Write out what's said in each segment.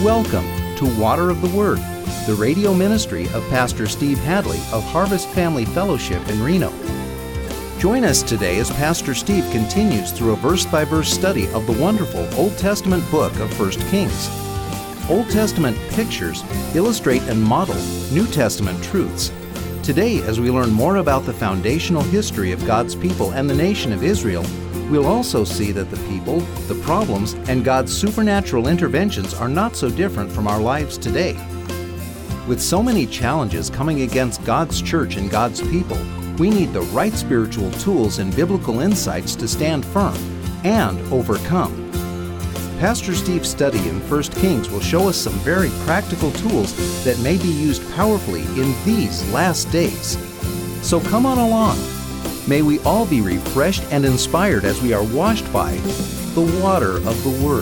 Welcome to Water of the Word, the radio ministry of Pastor Steve Hadley of Harvest Family Fellowship in Reno. Join us today as Pastor Steve continues through a verse-by-verse study of the wonderful Old Testament book of 1 Kings. Old Testament pictures illustrate and model New Testament truths. Today, as we learn more about the foundational history of God's people and the nation of Israel, we'll also see that the people, the problems, and God's supernatural interventions are not so different from our lives today. With so many challenges coming against God's church and God's people, we need the right spiritual tools and biblical insights to stand firm and overcome. Pastor Steve's study in 1 Kings will show us some very practical tools that may be used powerfully in these last days. So come on along. May we all be refreshed and inspired as we are washed by the water of the Word.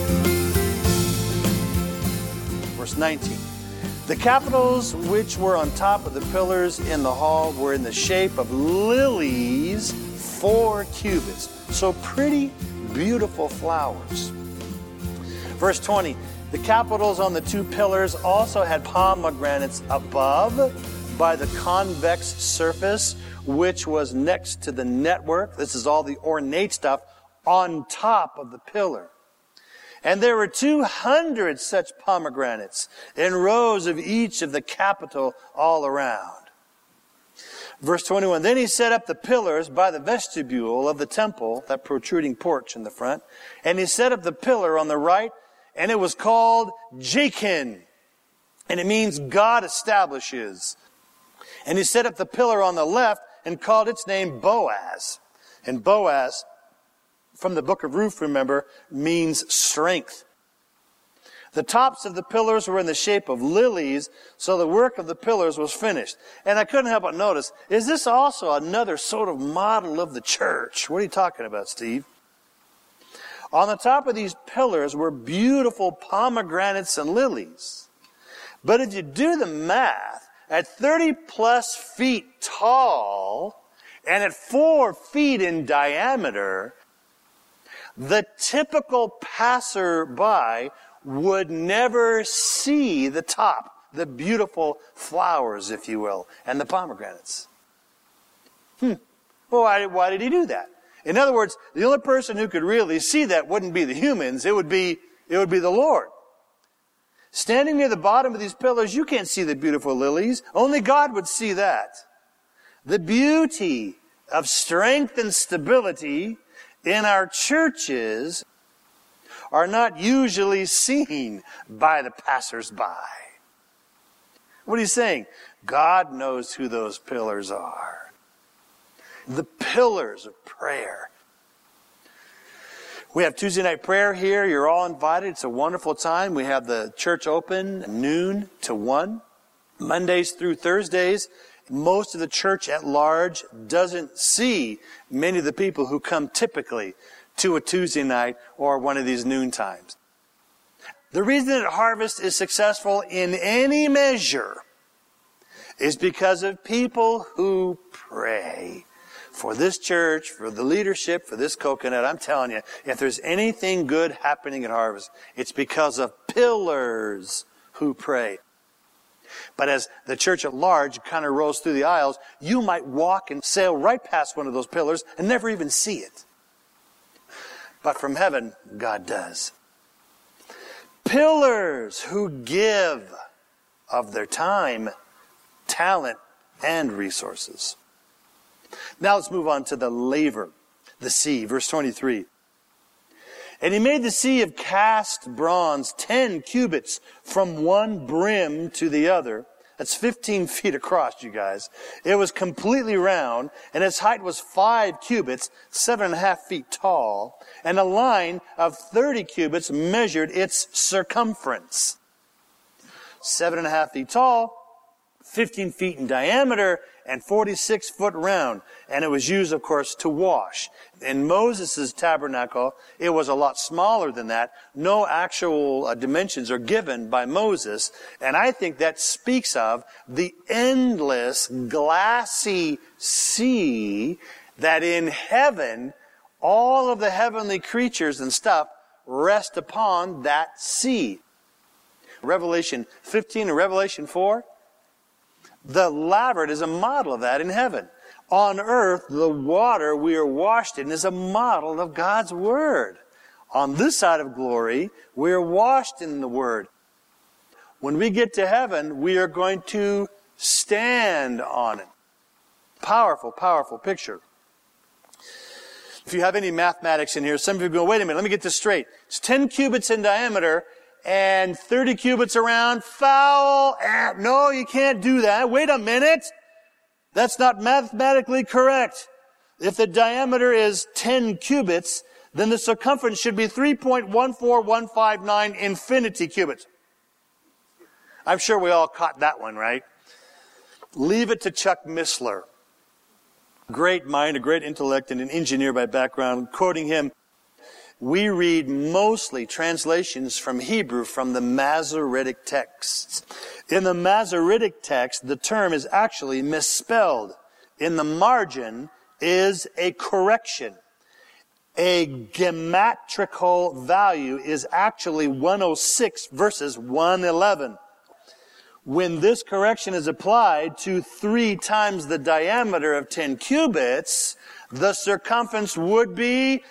Verse 19. The capitals which were on top of the pillars in the hall were in the shape of lilies, 4 cubits. So pretty, beautiful flowers. Verse 20. The capitals on the 2 pillars also had pomegranates above by the convex surface, which was next to the network. This is all the ornate stuff on top of the pillar. And there were 200 such pomegranates in rows of each of the capital all around. Verse 21, then he set up the pillars by the vestibule of the temple, that protruding porch in the front, and he set up the pillar on the right, and it was called Jachin, and it means God establishes. And he set up the pillar on the left and called its name Boaz. And Boaz, from the book of Ruth, remember, means strength. The tops of the pillars were in the shape of lilies, so the work of the pillars was finished. And I couldn't help but notice, is this also another sort of model of the church? What are you talking about, Steve? On the top of these pillars were beautiful pomegranates and lilies. But if you do the math, at 30 plus feet tall and at 4 feet in diameter, the typical passerby would never see the top, the beautiful flowers, if you will, and the pomegranates. Well, why did he do that? In other words, the only person who could really see that wouldn't be the humans, it would be the Lord. Standing near the bottom of these pillars, you can't see the beautiful lilies. Only God would see that. The beauty of strength and stability in our churches are not usually seen by the passersby. What are you saying? God knows who those pillars are. The pillars of prayer. We have Tuesday night prayer here. You're all invited. It's a wonderful time. We have the church open noon to 1. Mondays through Thursdays, most of the church at large doesn't see many of the people who come typically to a Tuesday night or one of these noon times. The reason that Harvest is successful in any measure is because of people who pray. For this church, for the leadership, for this coconut, I'm telling you, if there's anything good happening at Harvest, it's because of pillars who pray. But as the church at large kind of rolls through the aisles, you might walk and sail right past one of those pillars and never even see it. But from heaven, God does. Pillars who give of their time, talent, and resources. Now let's move on to the laver, the sea, verse 23. And he made the sea of cast bronze 10 cubits from one brim to the other. That's 15 feet across, you guys. It was completely round, and its height was 5 cubits, 7.5 feet tall, and a line of 30 cubits measured its circumference. 7.5 feet tall, 15 feet in diameter, and 46 foot round. And it was used, of course, to wash. In Moses' tabernacle, it was a lot smaller than that. No actual dimensions are given by Moses. And I think that speaks of the endless, glassy sea that in heaven, all of the heavenly creatures and stuff rest upon that sea. Revelation 15 and Revelation 4. The laver is a model of that in heaven. On earth, the water we are washed in is a model of God's Word. On this side of glory, we are washed in the Word. When we get to heaven, we are going to stand on it. Powerful, powerful picture. If you have any mathematics in here, some of you go, wait a minute, let me get this straight. It's 10 cubits in diameter and 30 cubits around. Foul. No, you can't do that. Wait a minute. That's not mathematically correct. If the diameter is 10 cubits, then the circumference should be 3.14159 infinity cubits. I'm sure we all caught that one, right? Leave it to Chuck Missler. Great mind, a great intellect, and an engineer by background. Quoting him, we read mostly translations from Hebrew from the Masoretic texts. In the Masoretic text, the term is actually misspelled. In the margin is a correction. A geometrical value is actually 106 versus 111. When this correction is applied to 3 times the diameter of 10 cubits, the circumference would be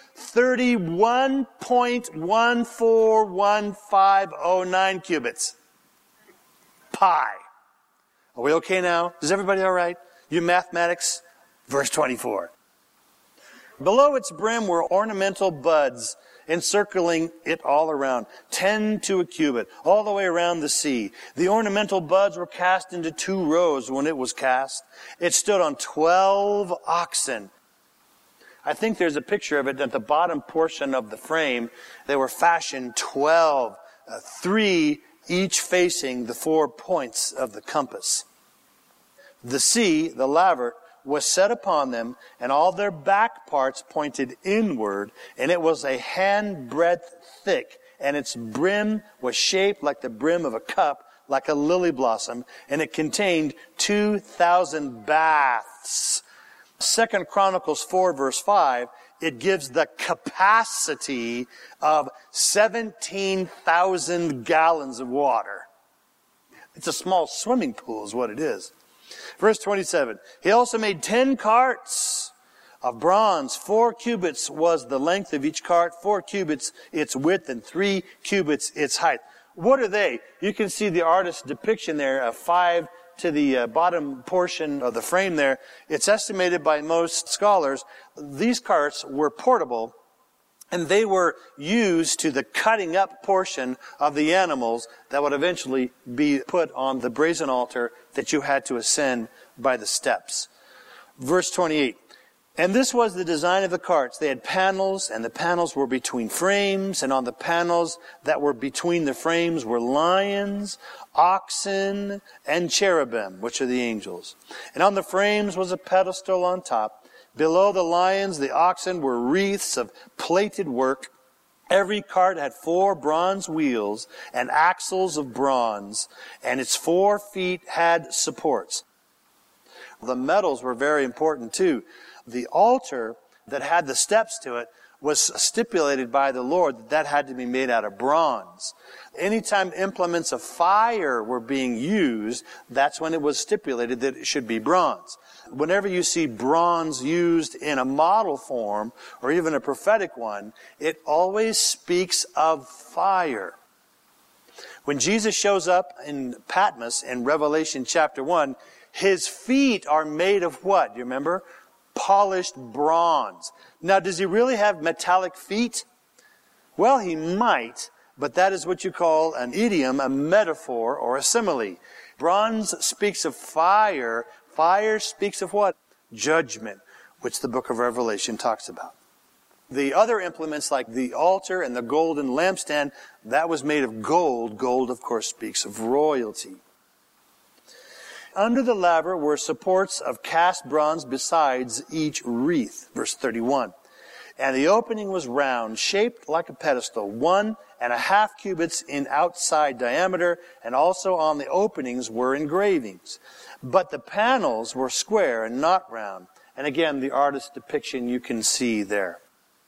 31.141509 cubits. Pi. Are we okay now? Is everybody all right? You mathematics? Verse 24. Below its brim were ornamental buds encircling it all around, 10 to a cubit, all the way around the sea. The ornamental buds were cast into 2 rows when it was cast. It stood on 12 oxen. I think there's a picture of it at the bottom portion of the frame. They were fashioned 12, 3 each facing the 4 points of the compass. The sea, the laver, was set upon them, and all their back parts pointed inward, and it was a handbreadth thick, and its brim was shaped like the brim of a cup, like a lily blossom, and it contained 2,000 baths. 2 Chronicles 4 verse 5, it gives the capacity of 17,000 gallons of water. It's a small swimming pool is what it is. Verse 27, he also made 10 carts of bronze. 4 cubits was the length of each cart, 4 cubits its width, and 3 cubits its height. What are they? You can see the artist's depiction there of 5 to the bottom portion of the frame there. It's estimated by most scholars, these carts were portable, and they were used to the cutting up portion of the animals that would eventually be put on the brazen altar that you had to ascend by the steps. Verse 28. And this was the design of the carts. They had panels, and the panels were between frames, and on the panels that were between the frames were lions, oxen, and cherubim, which are the angels. And on the frames was a pedestal on top. Below the lions, the oxen were wreaths of plated work. Every cart had 4 bronze wheels and axles of bronze, and its 4 feet had supports. The metals were very important too. The altar that had the steps to it was stipulated by the Lord that had to be made out of bronze. Anytime implements of fire were being used, that's when it was stipulated that it should be bronze. Whenever you see bronze used in a model form, or even a prophetic one, it always speaks of fire. When Jesus shows up in Patmos in Revelation chapter 1, his feet are made of what? Do you remember? Polished bronze. Now, does he really have metallic feet? Well, he might, but that is what you call an idiom, a metaphor, or a simile. Bronze speaks of fire. Fire speaks of what? Judgment, which the book of Revelation talks about. The other implements like the altar and the golden lampstand, that was made of gold. Gold, of course, speaks of royalty. Under the laver were supports of cast bronze besides each wreath. Verse 31. And the opening was round, shaped like a pedestal, 1.5 cubits in outside diameter, and also on the openings were engravings. But the panels were square and not round. And again, the artist's depiction you can see there.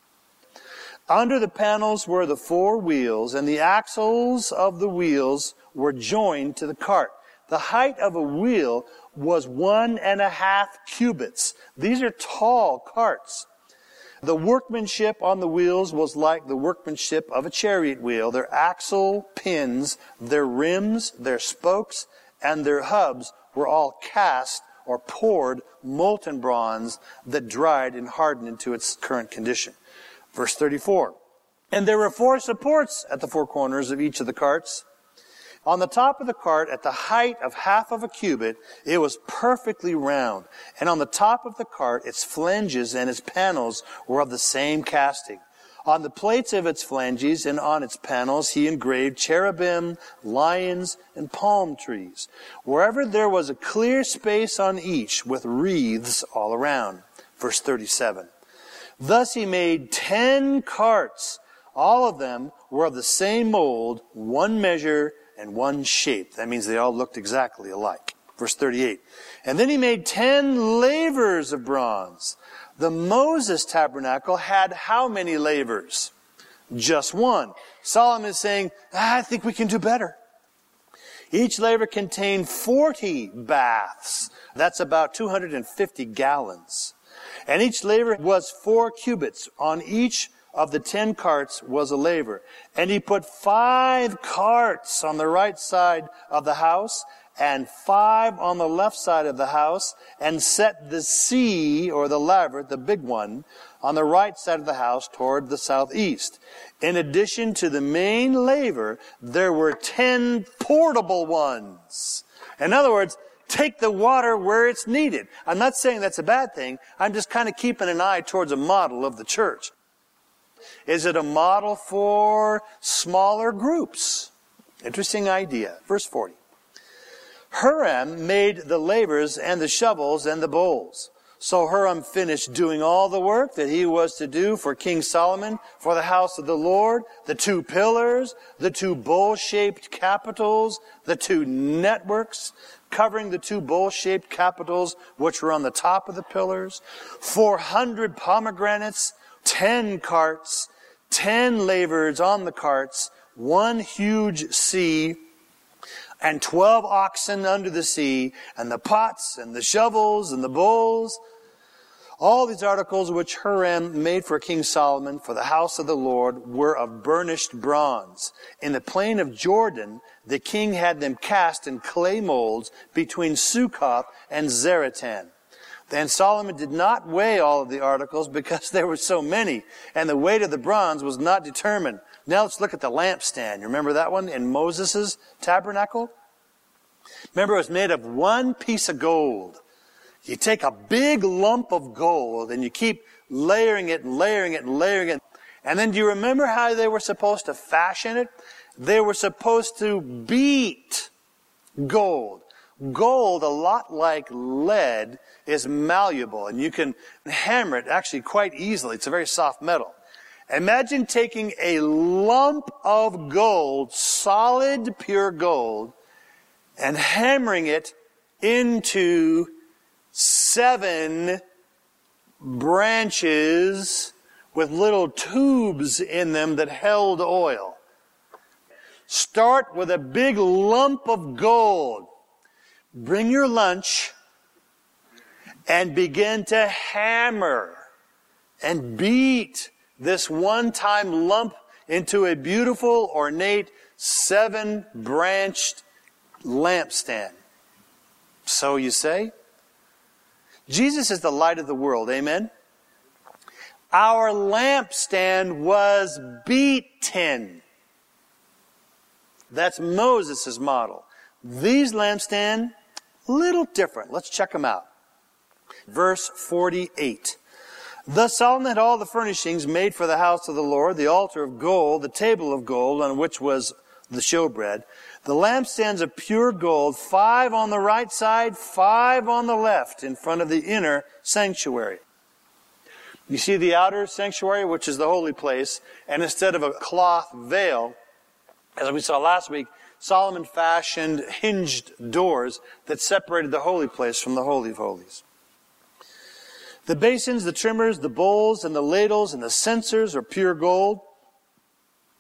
Under the panels were the 4 wheels, and the axles of the wheels were joined to the cart. The height of a wheel was 1.5 cubits. These are tall carts. The workmanship on the wheels was like the workmanship of a chariot wheel. Their axle pins, their rims, their spokes, and their hubs were all cast or poured molten bronze that dried and hardened into its current condition. Verse 34. And there were 4 supports at the 4 corners of each of the carts. On the top of the cart, at the height of 1/2 cubit, it was perfectly round. And on the top of the cart, its flanges and its panels were of the same casting. On the plates of its flanges and on its panels, he engraved cherubim, lions, and palm trees. Wherever there was a clear space on each, with wreaths all around. Verse 37. Thus he made 10 carts. All of them were of the same mold, one measure, and one shape. That means they all looked exactly alike. Verse 38. And then he made 10 lavers of bronze. The Moses tabernacle had how many lavers? Just one. Solomon is saying, I think we can do better. Each laver contained 40 baths. That's about 250 gallons. And each laver was 4 cubits. On each of the 10 carts was a laver. And he put 5 carts on the right side of the house and 5 on the left side of the house, and set the sea, or the laver, the big one, on the right side of the house toward the southeast. In addition to the main laver, there were 10 portable ones. In other words, take the water where it's needed. I'm not saying that's a bad thing. I'm just kind of keeping an eye towards a model of the church. Is it a model for smaller groups? Interesting idea. Verse 40. Huram made the lavers and the shovels and the bowls. So Huram finished doing all the work that he was to do for King Solomon for the house of the Lord, the 2 pillars, the 2 bowl-shaped capitals, the 2 networks covering the 2 bowl-shaped capitals which were on the top of the pillars, 400 pomegranates, 10 carts, 10 lavers on the carts, 1 huge sea, and 12 oxen under the sea, and the pots, and the shovels, and the bowls. All these articles which Huram made for King Solomon for the house of the Lord were of burnished bronze. In the plain of Jordan, the king had them cast in clay molds between Succoth and Zaratan. And Solomon did not weigh all of the articles because there were so many, and the weight of the bronze was not determined. Now let's look at the lampstand. You remember that one in Moses' tabernacle? Remember, it was made of 1 piece of gold. You take a big lump of gold and you keep layering it and layering it and layering it. And then do you remember how they were supposed to fashion it? They were supposed to beat gold. Gold, a lot like lead, is malleable, and you can hammer it actually quite easily. It's a very soft metal. Imagine taking a lump of gold, solid, pure gold, and hammering it into 7 branches with little tubes in them that held oil. Start with a big lump of gold. Bring your lunch and begin to hammer and beat this one-time lump into a beautiful, ornate, 7-branched lampstand. So you say? Jesus is the light of the world. Amen? Our lampstand was beaten. That's Moses' model. These lampstands, little different. Let's check them out. Verse 48. Thus Solomon had all the furnishings made for the house of the Lord, the altar of gold, the table of gold on which was the showbread, the lampstands of pure gold, 5 on the right side, 5 on the left in front of the inner sanctuary. You see the outer sanctuary, which is the holy place, and instead of a cloth veil, as we saw last week, Solomon fashioned hinged doors that separated the holy place from the Holy of Holies. The basins, the trimmers, the bowls, and the ladles, and the censers are pure gold.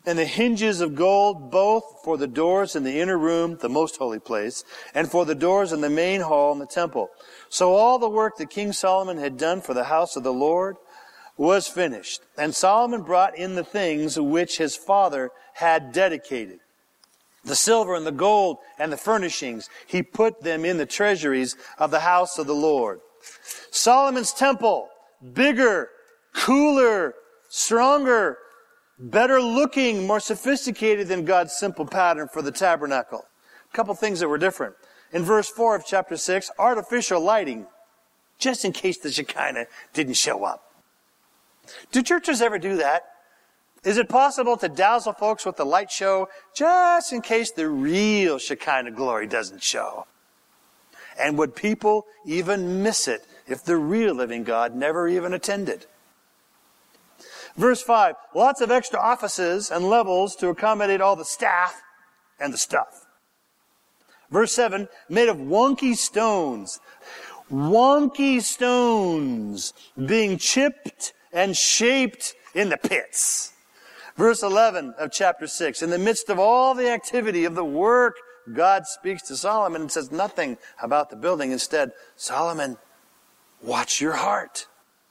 and the hinges of gold, both for the doors in the inner room, the most holy place, and for the doors in the main hall in the temple. So all the work that King Solomon had done for the house of the Lord was finished. And Solomon brought in the things which his father had dedicated. The silver and the gold and the furnishings, he put them in the treasuries of the house of the Lord. Solomon's temple, bigger, cooler, stronger, better looking, more sophisticated than God's simple pattern for the tabernacle. A couple things that were different. In verse 4 of chapter 6, artificial lighting, just in case the Shekinah didn't show up. Do churches ever do that? Is it possible to dazzle folks with the light show just in case the real Shekinah glory doesn't show? And would people even miss it if the real living God never even attended? Verse 5, lots of extra offices and levels to accommodate all the staff and the stuff. Verse 7, made of wonky stones. Wonky stones being chipped and shaped in the pits. Verse 11 of chapter 6, in the midst of all the activity of the work, God speaks to Solomon and says nothing about the building. Instead, Solomon, watch your heart.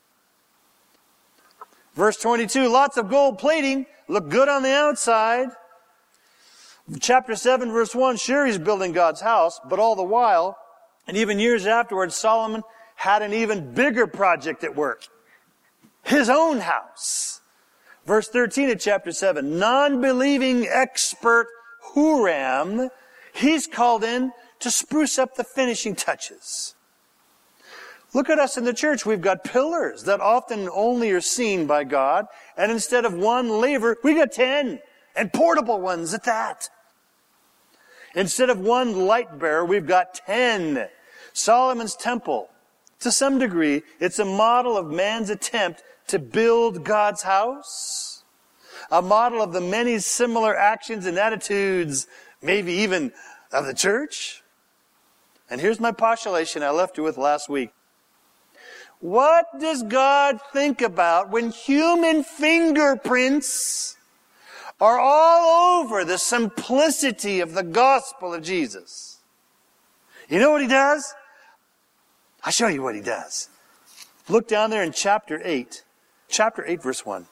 Verse 22, lots of gold plating, look good on the outside. Chapter 7, verse 1, sure, he's building God's house, but all the while, and even years afterwards, Solomon had an even bigger project at work. His own house. Verse 13 of chapter 7, non-believing expert Huram, he's called in to spruce up the finishing touches. Look at us in the church. We've got pillars that often only are seen by God. And instead of one laver, we got 10. And portable ones at that. Instead of one light bearer, we've got 10. Solomon's temple, to some degree, it's a model of man's attempt to build God's house. A model of the many similar actions and attitudes, maybe even of the church. And here's my postulation I left you with last week. What does God think about when human fingerprints are all over the simplicity of the gospel of Jesus? You know what he does? I'll show you what he does. Look down there in chapter 8. Chapter 8, verse 1.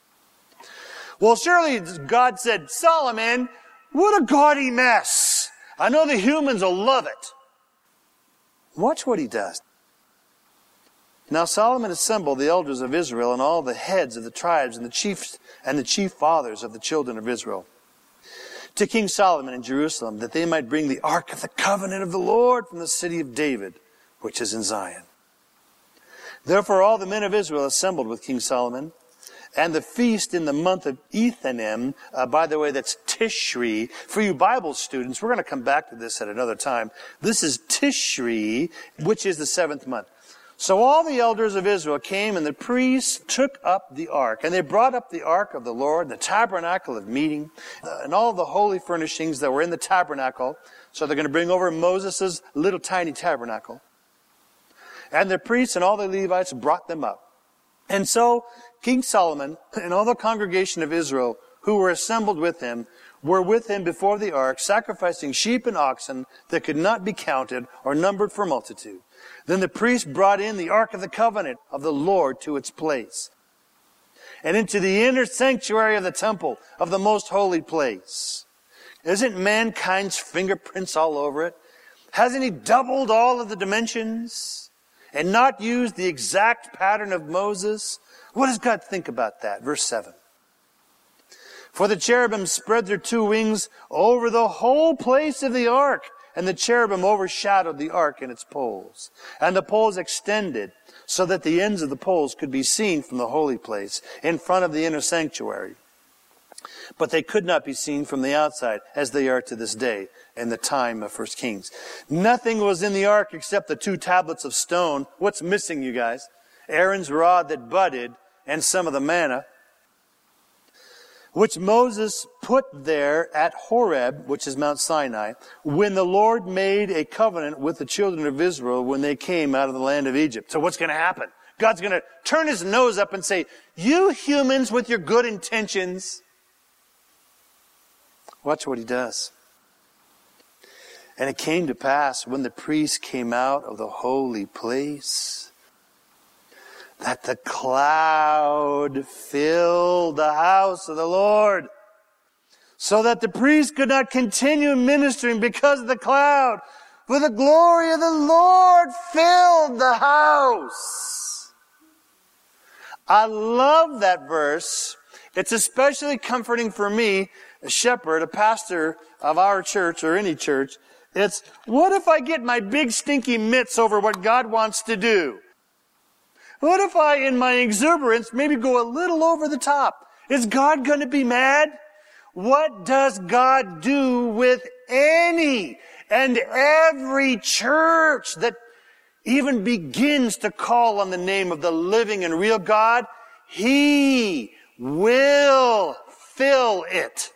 Well, surely God said, Solomon, what a gaudy mess. I know the humans will love it. Watch what he does. Now Solomon assembled the elders of Israel and all the heads of the tribes and the chief fathers of the children of Israel to King Solomon in Jerusalem, that they might bring the ark of the covenant of the Lord from the city of David, which is in Zion. Therefore all the men of Israel assembled with King Solomon, and the feast in the month of Ethanim, by the way, that's Tishri. For you Bible students, we're going to come back to this at another time. This is Tishri, which is the 7th month. So all the elders of Israel came, and the priests took up the ark. And they brought up the ark of the Lord, the tabernacle of meeting, and all the holy furnishings that were in the tabernacle. So they're going to bring over Moses' little tiny tabernacle. And the priests and all the Levites brought them up. And so King Solomon and all the congregation of Israel who were assembled with him were with him before the ark, sacrificing sheep and oxen that could not be counted or numbered for multitude. Then the priest brought in the ark of the covenant of the Lord to its place, and into the inner sanctuary of the temple of the most holy place. Isn't mankind's fingerprints all over it? Hasn't he doubled all of the dimensions and not used the exact pattern of Moses? What does God think about that? Verse 7. For the cherubim spread their 2 wings over the whole place of the ark, and the cherubim overshadowed the ark and its poles. And the poles extended so that the ends of the poles could be seen from the holy place in front of the inner sanctuary. But they could not be seen from the outside, as they are to this day in the time of 1 Kings. Nothing was in the ark except the 2 tablets of stone. What's missing, you guys? Aaron's rod that budded and some of the manna, which Moses put there at Horeb, which is Mount Sinai, when the Lord made a covenant with the children of Israel when they came out of the land of Egypt. So what's going to happen? God's going to turn his nose up and say, you humans with your good intentions, Watch what he does. And it came to pass when the priest came out of the holy place that the cloud filled the house of the Lord, so that the priest could not continue ministering because of the cloud. For the glory of the Lord filled the house. I love that verse. It's especially comforting for me, a shepherd, a pastor of our church or any church. It's, what if I get my big stinky mitts over what God wants to do? What if I, in my exuberance, maybe go a little over the top? Is God going to be mad? What does God do with any and every church that even begins to call on the name of the living and real God? He will fill it.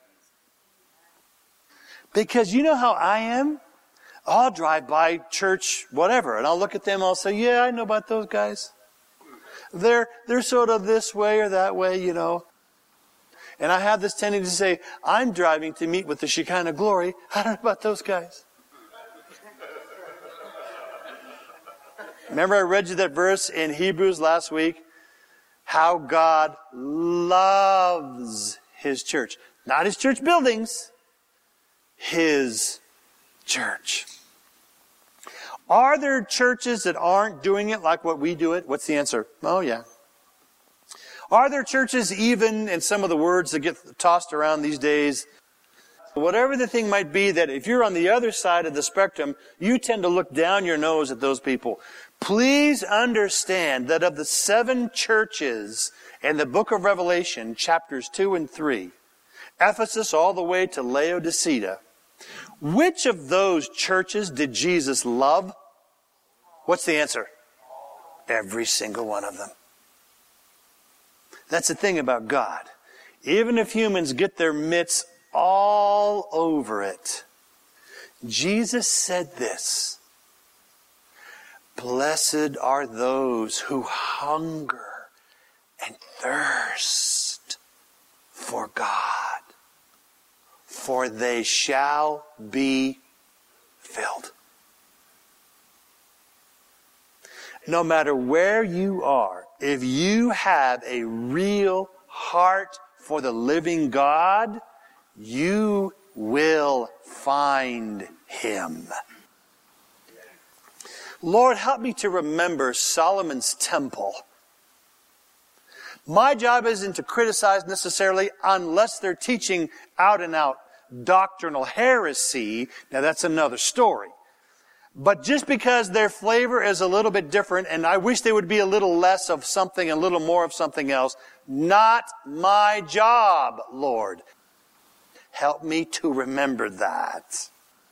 Because you know how I am? I'll drive by church, whatever, and I'll look at them and I'll say, yeah, I know about those guys. They're sort of this way or that way, you know. And I have this tendency to say, I'm driving to meet with the Shekinah glory. I don't know about those guys. Remember I read you that verse in Hebrews last week? How God loves His church. Not His church buildings. His church. Are there churches that aren't doing it like what we do it? What's the answer? Oh, yeah. Are there churches, even in some of the words that get tossed around these days, whatever the thing might be, that if you're on the other side of the spectrum, you tend to look down your nose at those people? Please understand that of the 7 churches in the book of Revelation, chapters 2 and 3, Ephesus all the way to Laodicea, which of those churches did Jesus love? What's the answer? Every single one of them. That's the thing about God. Even if humans get their mitts all over it, Jesus said this: blessed are those who hunger and thirst for God, for they shall be filled. No matter where you are, if you have a real heart for the living God, you will find Him. Lord, help me to remember Solomon's temple. My job isn't to criticize necessarily unless they're teaching out and out doctrinal heresy. Now that's another story. But just because their flavor is a little bit different, and I wish they would be a little less of something, a little more of something else, not my job, Lord. Help me to remember that.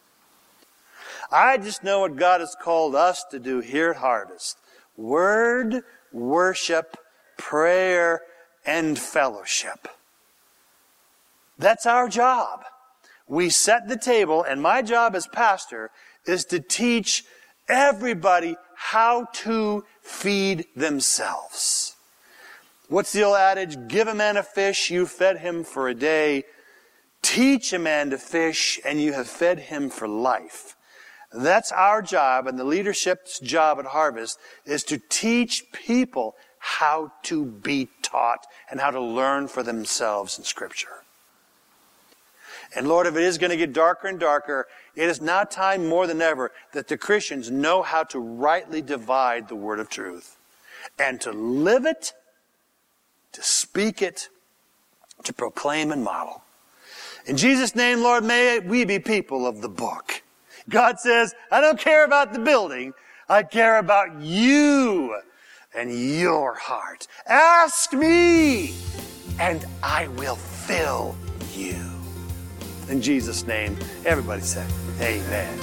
I just know what God has called us to do here at Harvest. Word, worship, prayer, and fellowship. That's our job. We set the table, and my job as pastor is to teach everybody how to feed themselves. What's the old adage? Give a man a fish, you fed him for a day. Teach a man to fish, and you have fed him for life. That's our job, and the leadership's job at Harvest is to teach people how to be taught and how to learn for themselves in Scripture. And Lord, if it is going to get darker and darker, it is now time more than ever that the Christians know how to rightly divide the word of truth and to live it, to speak it, to proclaim and model. In Jesus' name, Lord, may we be people of the book. God says, I don't care about the building. I care about you and your heart. Ask me, and I will fill you. In Jesus' name, everybody say, amen.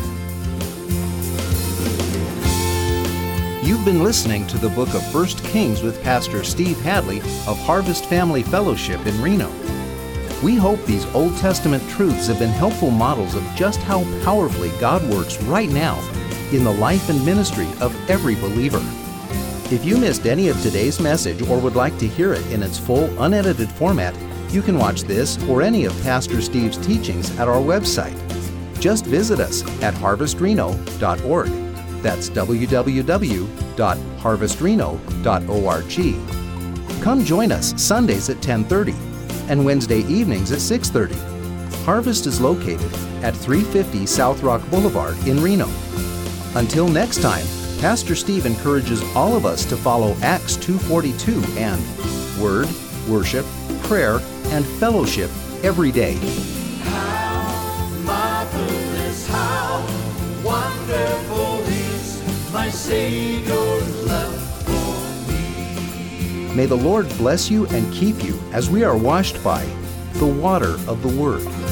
You've been listening to the book of 1 Kings with Pastor Steve Hadley of Harvest Family Fellowship in Reno. We hope these Old Testament truths have been helpful models of just how powerfully God works right now in the life and ministry of every believer. If you missed any of today's message or would like to hear it in its full, unedited format, You can watch this or any of Pastor Steve's teachings at our website. Just visit us at harvestreno.org. That's www.harvestreno.org. Come join us Sundays at 10:30 and Wednesday evenings at 6:30. Harvest is located at 350 South Rock Boulevard in Reno. Until next time, Pastor Steve encourages all of us to follow Acts 2:42 and Word, Worship, Prayer, and Fellowship every day. How marvelous, how wonderful is my Savior's love for me. May the Lord bless you and keep you as we are washed by the water of the Word.